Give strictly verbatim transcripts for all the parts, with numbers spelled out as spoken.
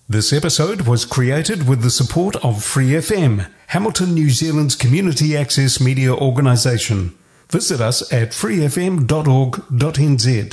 This episode was created with the support of Free F M, Hamilton, New Zealand's community access media organisation. Visit us at free f m dot org dot n z.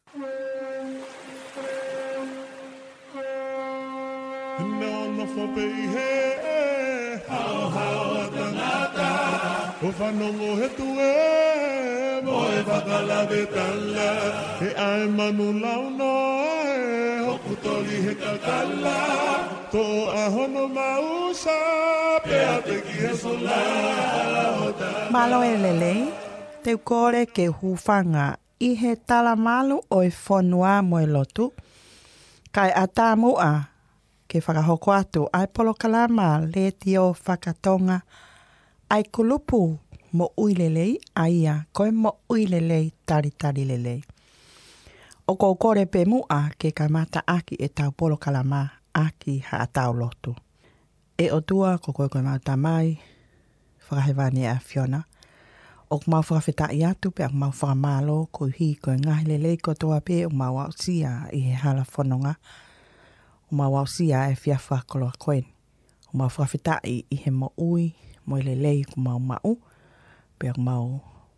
Malo e lelei, te kore ke hufanga i he tala malu o e whanua mo e lotu. Kai ata mua ke whakahoko atu ai polo kalama le tio whakatonga ai kulupu mo uilelei aia koe mo uilelei tari tari lelei. O ko kore pe mua ke kamata aki e tau polo kalama aki ha atau lotu. E o tua ko koe koe mauta mai whakahewani a Fiona. O mau whakawhita i atu pe o mau whakamalo ko hi koe ngahi lelei ko toa pe o mau au sia i he hala whanonga. O mau au sia e whiawha koloa koen. O mau whakawhita i i he mo ui mo i lelei ko mau mau. Pe o mau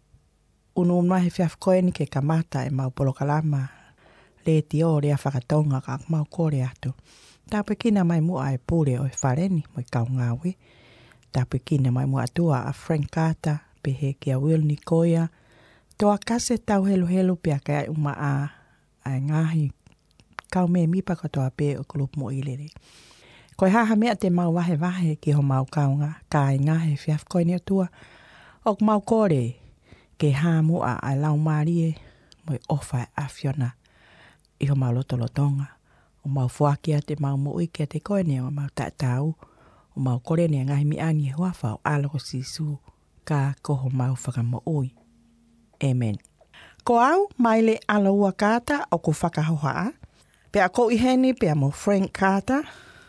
unu unua he whiawha koen ke kamata e mau polo kalama. Le ti o rea whakatonga ka mau kore atu. Tāpe kina mai mua e pūre o e whareni mo i kaungawe. Tāpe kina mai mua atua a Frank Carter pe he kia Will Nikoia. Toa kase tau helu helu pe a kai uma a a ngahi. Kau me mipa katoa pe o kulupu mo ilere. Koe haha mea te mau wahe wahe ki ho mau kaunga ka ai ngahi whiaf koe ni atua. O mau kore ke ha mua a lau marie mo i ofa a Fiona. I ho mau loto lotonga. O mau fuakia te mau mui kia te koe ni o mau tatau. O mau kore ni ngahi mi ani e huafa o aloko sisu ka koho mau whakamo ui. Amen. Ko au maile alo ua kata o ku whakahoha. Pea ko iheni pea mo Frank Carter.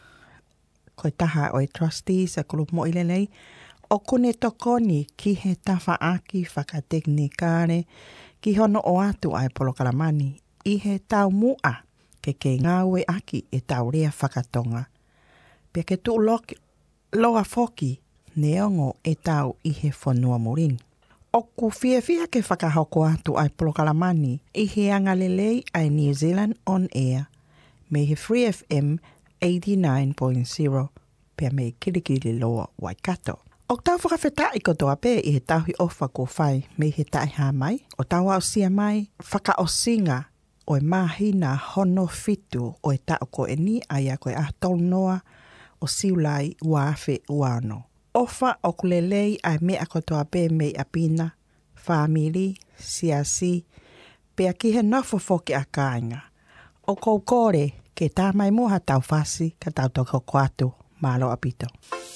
Koe taha o e trustees a kulupu mo ilelei. O kune tokoni ki he tafa aki whakateknikare ki hono o atu ai polo kalamani. I he tau mua ke ke ngawe aki e tau rea whakatonga. Pea ke tu loki, loa foki neongo e tau i he whanua morini. O ku fia fia ke whakahoko atu ai polo kalamani i he anga lelei ai New Zealand on air. Me he Free F M eighty-nine point zero pea me kirikiri loa Waikato. O tau whakawheta i kotoa pe i he tauhi ofa ko whai me he tai ha mai. O tau au sia mai whaka o singa o e mahina hono fitu o e tau ko e ni aia koe ahtol noa o siulai uafe uano. Ofa o kulelei ai mea kotoa pe me apina, family, siasi, pea ki he nofo foki a kāinga. O kou kore ke tā mai muha tau whasi ka tau toko koatu malo apito.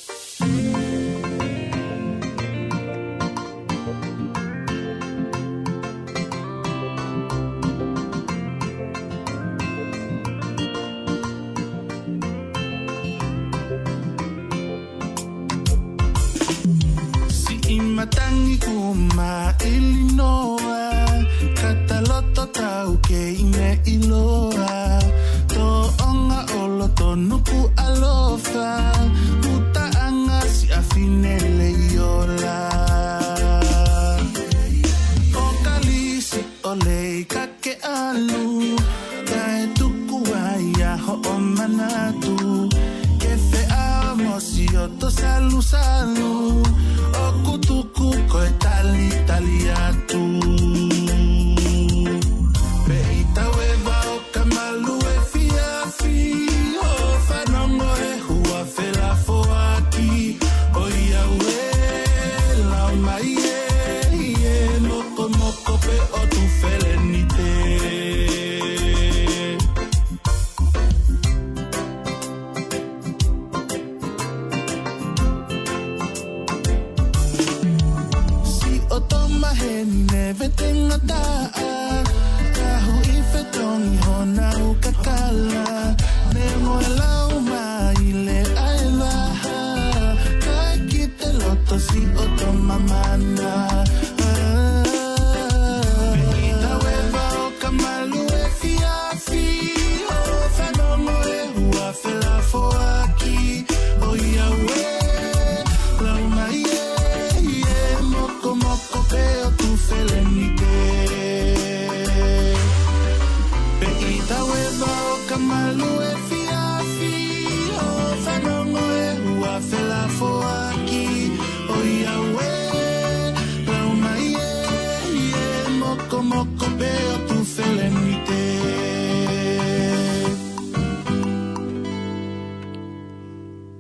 Matangi kuma Illinois Kataloto tau ke ine iloa To onga olo to nuku alofa Uta anga si afine leiola O kalisi ole kake alu Kae tuku aia ho o manatu Kefe amosi o to salu salu Oku tuku koe tali tali atu Peita weva o kamalu e fiafi O whanongo e hua whela foaki O ia ue lau mai e Ie moko moko pe o tu whelenite Neve tengo taa Kahu ife tongi hona ukakala Nemo elau maile ailaha Kai kite loto si oto mamana Peita weva o kamalu e fiafi O whanongo e hua whela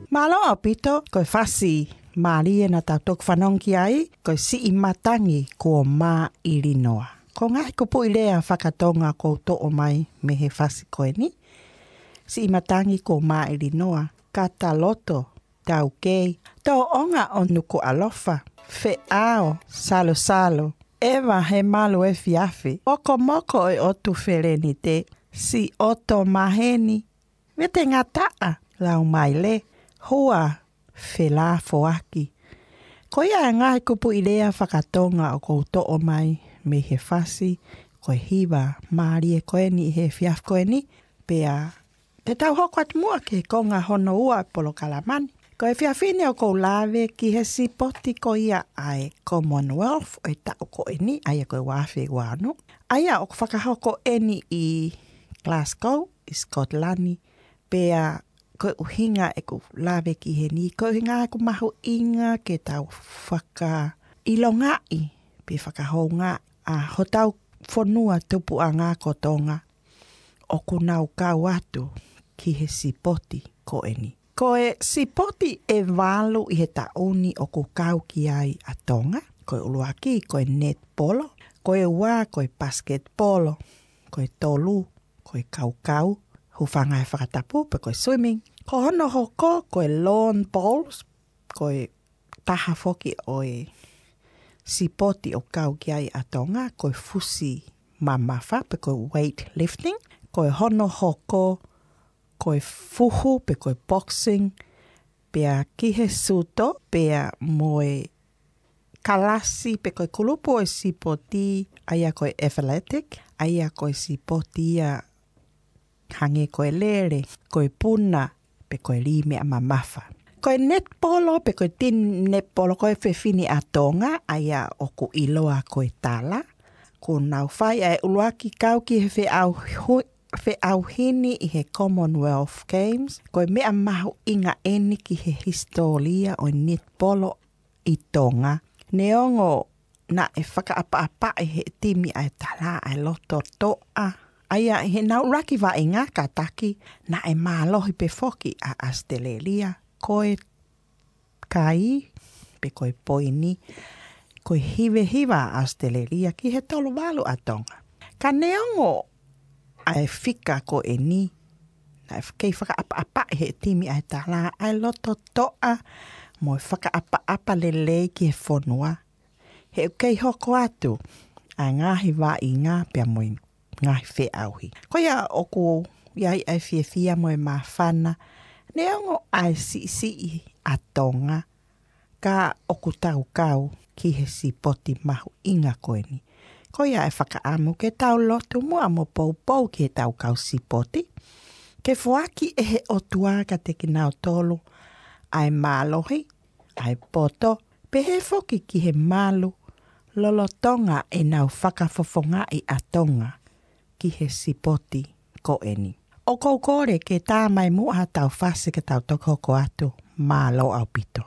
Malo au pito, koe fasi Maria na tautok whanong ki ai, koe si i matangi ko mā Irinoa. Ko ngai kupu i lea whakatonga ko to o mai me he fasi koe ni. Si i matangi ko mā Irinoa, kata loto, tau kei, tau onga o nuku alofa, fe ao, salo salo, ewa he malu e fiafi, oko moko e otu whereni te, si oto maheni, vete ngā taa, lau mai le, hua whela foaki. Ko ia ngai kupu i lea whakatonga o kouto o mai me he fasi, koe hiwa maari e koe ni he fiaf koe ni, pea te tau hoko at mua ke konga hono ua polo kalamani. Ko e fiafine o kou lawe ki he sipoti ko ia ai Commonwealth o e tau ko e ni, aia koe wafe wano. Aia o whakahoko eni i Glasgow, i Scotland, pea koe uhinga e ko lawe ki he ni, koe uhinga e ko mahu inga ke tau whaka ilongai, pe whakahonga a hotau whanua tupu a ngā kotonga o ku nau kau atu ki he sipoti ko e ni. Ko e sipoti e walu i he tauni o ku kau ki ai a tonga, ko e uluaki, ko e netpolo, ko e ua, ko e basketpolo, ko e tolu, ko e kau kau, hufanga e whakatapu, pe ko e swimming. Ko hono hoko, ko e lawn bowls, ko e taha foki o e sipoti o kau ki ai a tonga, ko e fusi mamafa, pe ko e weightlifting, ko e hono hoko, ko e fuhu, pe ko e boxing, pea ki he suto, pea mo e kalasi, pe ko e kulupu e sipoti, aia ko e athletic, aia ko e sipoti a hange ko e lere, ko e puna, pe ko e lime a mamafa. Ko e netpolo, pe ko e tin netpolo, ko e whewhini a tonga, aia o ku iloa ko e tala, ko nau whai e uluaki kau ki he whe au hui, fe auhini i he Commonwealth Games, ko e mea mahu inga eni ki he historia o netpolo i tonga. Neongo na e whakaapa-apa i he timi ai tala ai loto toa. Aia he nau raki wa inga kataki na e mālohi pe foki a Australia. Ko e kai, pe ko e poini, ko e hiwe hiwa a Australia ki he tolu walu a tonga. Ka neongo ai fika ko e ni, na e kei whakaapa-apa he timi ai tala, ai loto toa, mo e whakaapa-apa lelei ki he whonua. He kei hoko atu, ai ngahi wā i ngā pia mo i ngahi whe auhi. Ko ia oku, iai ai fia fia mo e mawhana, neongo ai si si i a tonga, ka oku tau kau ki he sipoti mahu inga koe ni. Ko ia e whakaamu ke tau lotu mua mo pou pou ki he tau kau sipoti. Ke fuaki e he otua ka te ki nau tolu ai mālohi, ai poto, pe he foki ki he malu, lolotonga e nau whakafofonga i a tonga ki he sipoti ko eni. O kou kore ke tā mai mua tau whase ke tau toko ko atu, mālo au pito.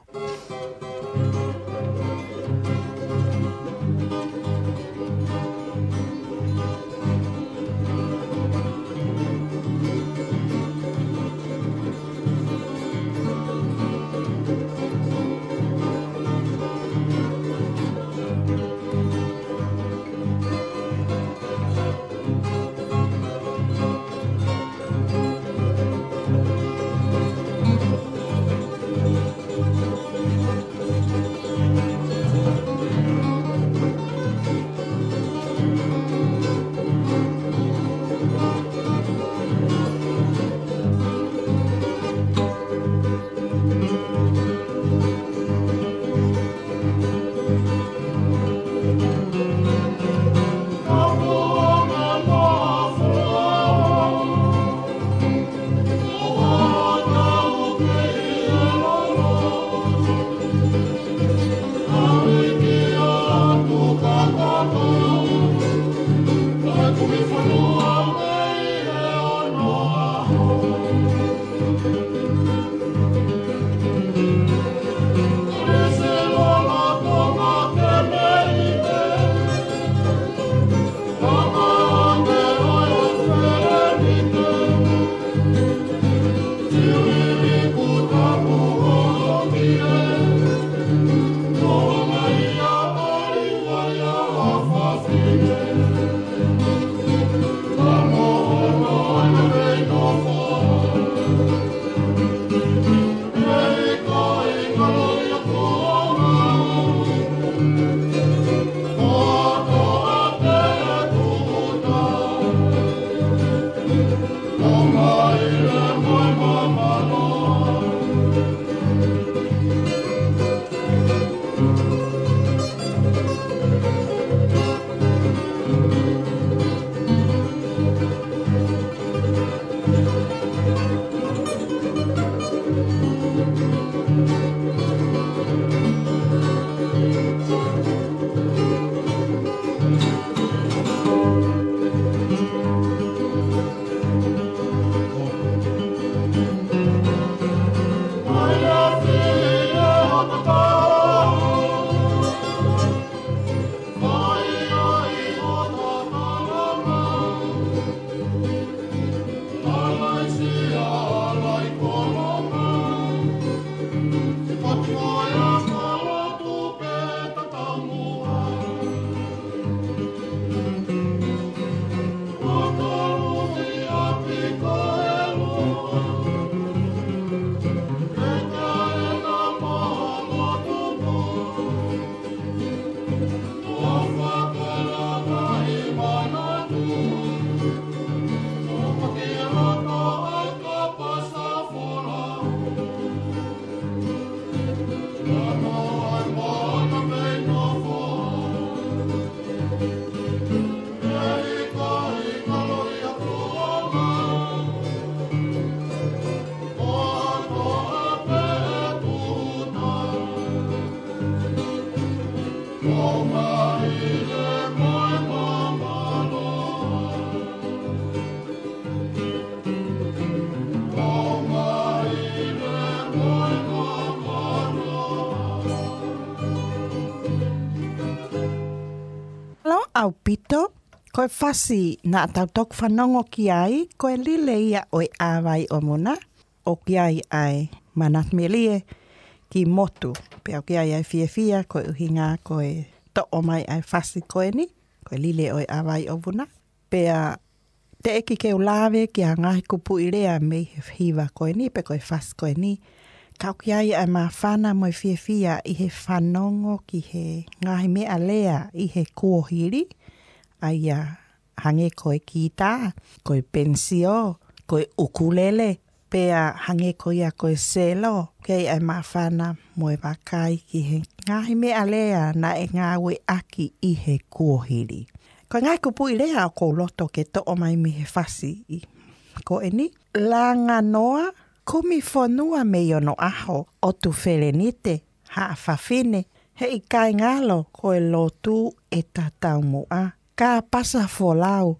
Koe whasi na tau tok whanongo ki ai, koe lile ia oi āwai o muna, o ki ai ai manat melie ki motu. Pea o ki ai ai fia fia, koe uhinga, koe to o mai ai whasi koe ni, koe lile oi āwai o muna. Pea te eki ke ulawe ki a ngahi kupu i rea me hiwa koe ni, pe koe whasi koe ni. Kau ki ai ai maa whana moi fia fia i he whanongo ki he ngahi mea lea i he kuohiri, ai a hange koe kita, koe pensio, koe ukulele, pea hange koe ia koe selo, kei ai mawhana moe wakai ki he ngahi mea lea na e ngāwe aki i he kuohiri. Koe ngai kupu i lea o kou loto ke to o mai mi he whasi i koe ni. Langa noa, kumi whanua me yono aho o tu whelenite, haa whawhine, he i kai ngalo koe lotu e tatau mua. Ka pasa folau,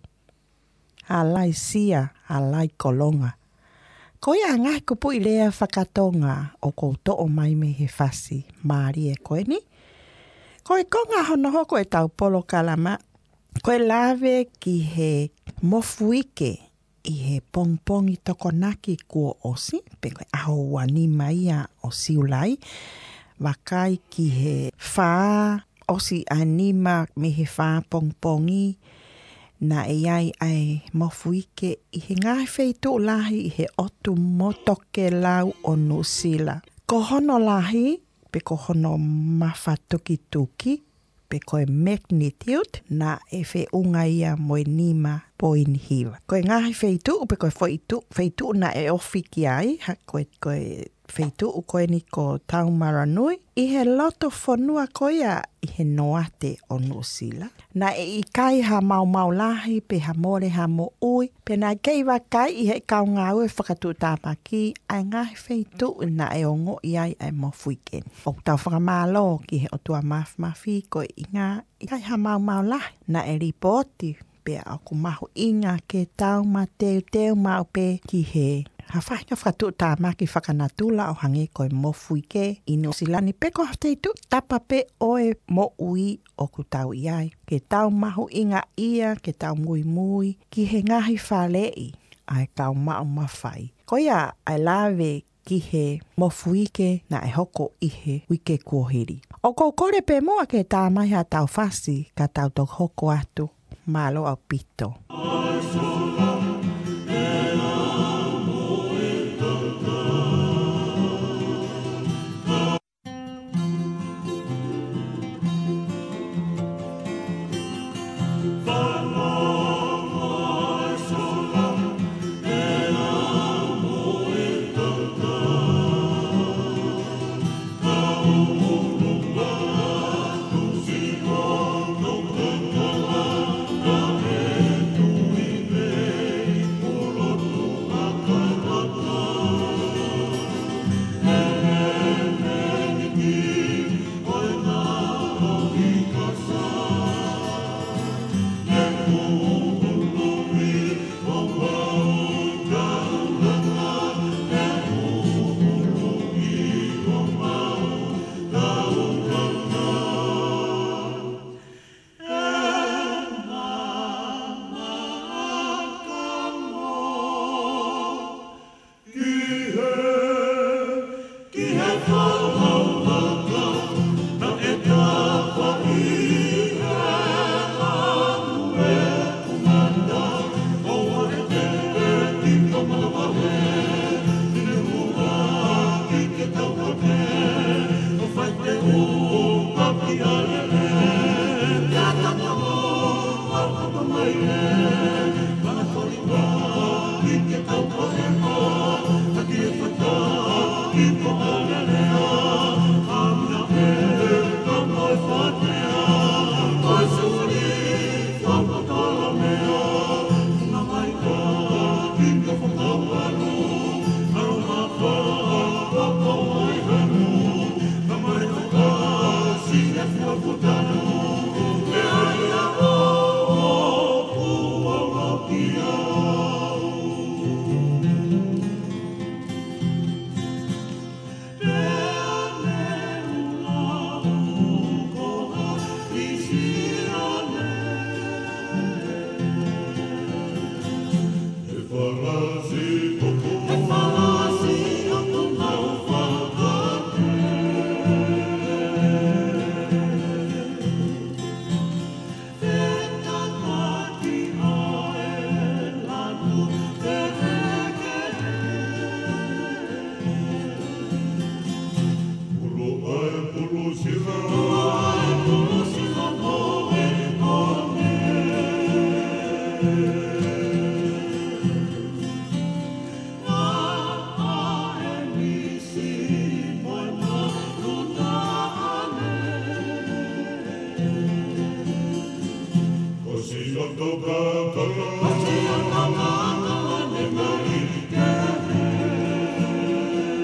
ha lai sia, ha lai kolonga. Ko ia ngai kupu i lea whakatonga o kou to o mai me he whasi, maari e koe ni. Koe konga hono hoko e tau polo kalama, koe lawe ki he mofuike i he pongpongi tokonaki kua osi, pe koe aho wanima ia o siulai, wakai ki he whaa, osi anima me he whaa pongpongi na e ai ai mofuike i he ngai wheitu lahi i he otu motoke lau o Nusila. Ko hono lahi, pe ko hono mawha tuki tuki, pe koe magnitude na e whe unga ia moe nima poin hiwa. Koe ngai wheitu, pe koe wheitu, wheitu na e ofi ki ai, ha koe koe wheitu u koe ni ko Taumaranui, i he loto whanua koea i he noate o Nusila. Na e i kai ha mau mau lahi, pe ha more ha mo ui, pe na kei wakai i he kau ngā ue whakatu tāpaki, ai ngahi wheitu na e ongo i ai ai mo fuiken. O tau whakamalo ki he otua maf mafi koe i ngā, i kai ha mau mau lahi, na e ripoti, pe a ku mahu inga ke tau ma teu teu mau pe ki he ha whainga whakatu tā maki whakanatula o hange koe mofuike i Nusilani peko hafeitu tapa pe oe mo ui o ku tau iai. Ke tau mahu inga ia, ke tau mui mui, ki he ngahi whalei ai kau mau mawhai. Koia ai lawe ki he mofuike na e hoko i he wike kuohiri. O kou kore pe mua ke tā mai ha tau whasi ka tau tok hoko atu malo au pito.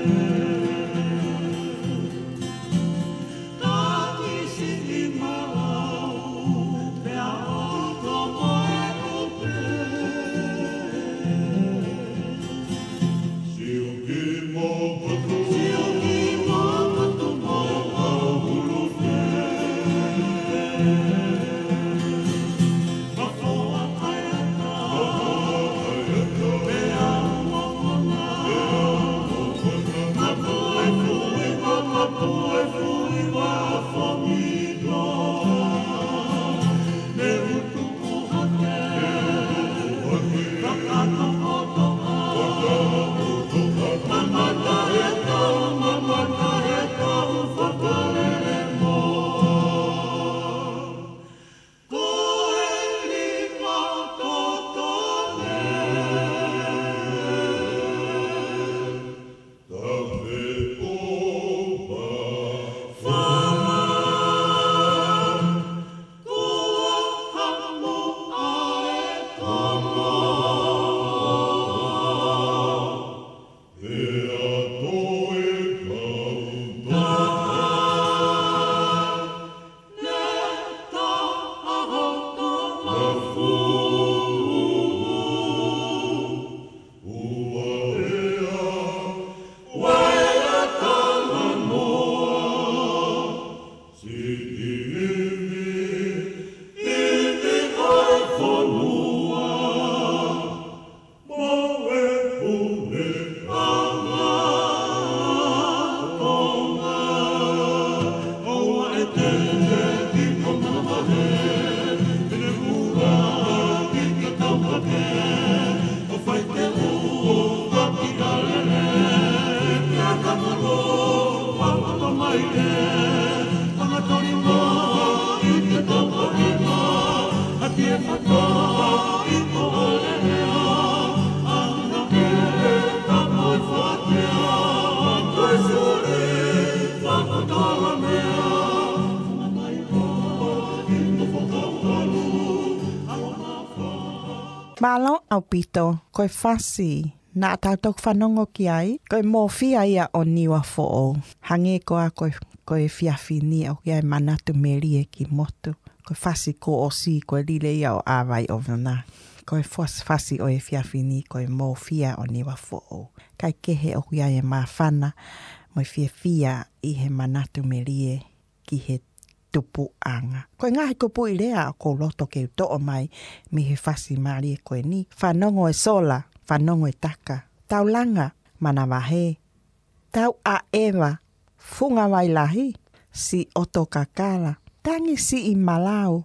Malo au pito, koe fasi, na atatok whanongo ki ai, koe mō fia ia o niwa fo'o. Hange koa koe, koe fiafi ni au ki ai manatu merie ki motu. Koe fasi ko o si, koe lile ia o awai o vana. Koe fasi o e fiafi ni, koe mō fia o niwa fo'o. Kai kehe o ki ai e mawhana, moi fia fia i he manatu merie ki he tupu anga. Koe ngahi kupu i rea o ko loto ke uto'o mai mi he fasi maari e koe ni. Whanongo e sola, whanongo e taka. Tau langa, mana wahe. Tau a ewa, funga wailahi, si oto kakala. Tangi si i malau,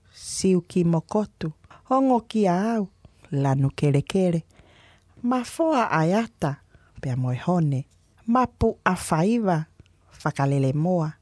si uki mokotu. Hongo ki au, lanu kere kere. Mafoa ayata, pea moe hone. Mapu a whaiva, whakalele moa.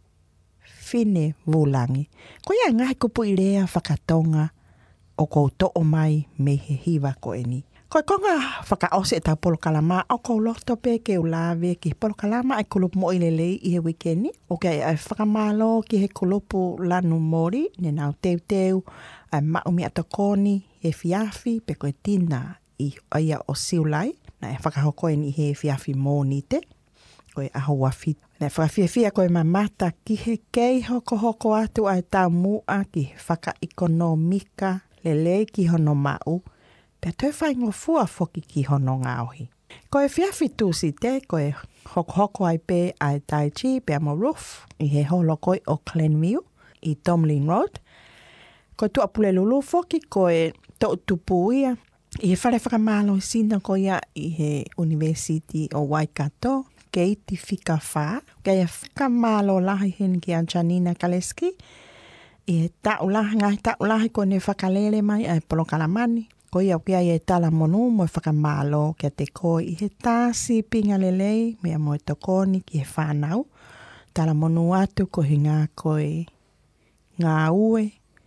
Fine vulangi. Ko ia ngahi kupu i rea whakatonga o kou to'o mai me he hiwa koe ni. Koe konga whakaose e tau polo kalama o kou loto pe ke ulawe ki polo kalama ai kulupu mo i lelei i he wikeni. O ke ai whakamalo ki he kulupu lanu mori ne nau teu teu ai maumi atokoni he fiafi pe koe tina i aia o siulai. Na e whakahokoe ni he fiafi mō ni te. Koe aho wafit. Nei whakawhiawhia koe mamata ki he kei hoko hoko atu ai tau mua ki he whakaekonomika lele ki hono mau. Pea toi whai ngofua foki ki hono ngauhi. Koe whiawhi tūsi te koe hoko hoko ai pe ai tai chi pea mo roof i he holo koe o Glenview i Tomlin Road. Koe tu apule lulu foki koe to tupu ia. I he whare whakamalo i sina koe ia i he University o Waikato. Kei ti whika wha. Kei e whakamalo lahi hen ki a Janina Kaleski. I he taulahi, ngai taulahi ko ne whakalele mai ai polo kalamani. Ko ia kia i e tala monu mo e whakamalo kia te koe i he tāsi pinga lelei mea mo e tokoni ki he whanau. Tala monu atu ko he ngā koe ngā ue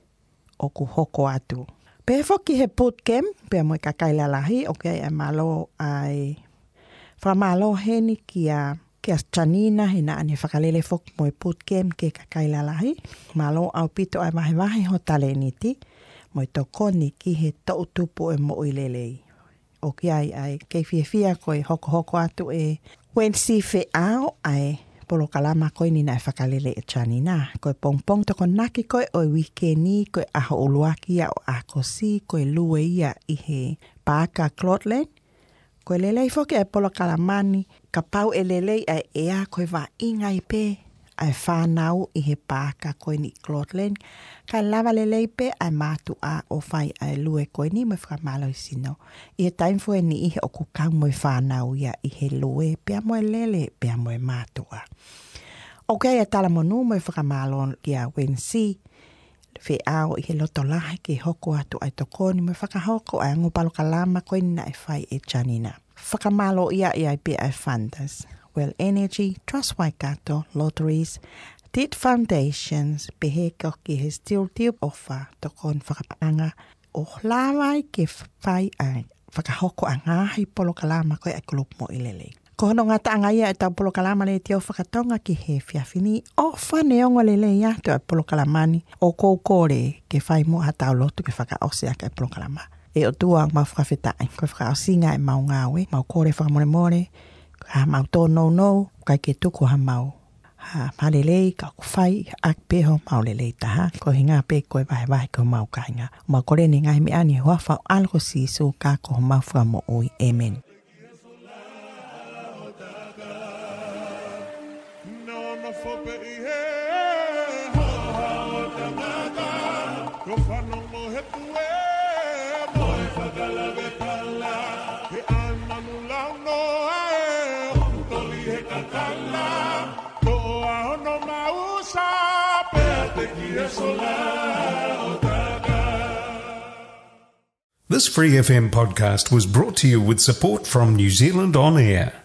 o ku hoko atu. Pe foki he bootcamp, pea mo e kakaila lahi o kia i e malo ai whamalo heni ki a kia Janina he na ane whakalele fok mo e bootcamp ke kakaila lahi. Malo au pito ai wahe wahe ho taleniti. Mo e tokoni ki he tautupu e mo i lelei. O ki ai ai kei fia fia koe hoko hoko atu e Wen si fe ao ai polo kalama koe ni na e whakalele e chani na. Koe pong pong toko naki koe o wikeni koe aho uluaki ia o akosi koe lue ia i he pāka Clotland. Koe lelei foke e polo kalamani ka pau e lelei ai ea koe wa ingai pe ai whanau i he pāka koe ni Clotland. Ka lava lelei pe ai mātu a o whai ai lue koe ni mo whakamalo i sino. I he taimfo e ni i he o kukau mo i whanau ia i he lue pia mo e lele pia mo e mātu a. Ok, e tala monu mo i whakamalo ki a wensi. Fe ao i he loto lahi ki hoko atu ai tokoni mo i whakahoko ai ngupalo kalama koe ni na e whai e chanina. Whakamalo ia i ai pe ai fundas. Well Energy, Trust Waikato, Lotteries, Tit Foundations, peheko ki he still tip offer tokon whakapanga o lawai ke whai ai whakahoko a ngahi polo kalama koe ai kulup mo ilele. Ko hono ngā taanga ia e tau polo kalama le teo whakatonga ki he whiawhini o whaneongo le le ia te ai polo kalamani o kou kore ke whai mo hatau lotu ke whakaose aka e polo kalama. E o tua mau whakawhetai, koe whakaosinga e mau ngāwe, mau kore whakamore more, ha mau tō no no, kai ke tuku ha mau. Ha malelei ka kuwhai ak peho mau lelei taha, ko hinga pe koe vahe vahe ko mau kainga. Mau kore ni ngai me ani hua whau alko si su ka ko mau whamo oi. Amen. This Free F M podcast was brought to you with support from New Zealand On Air.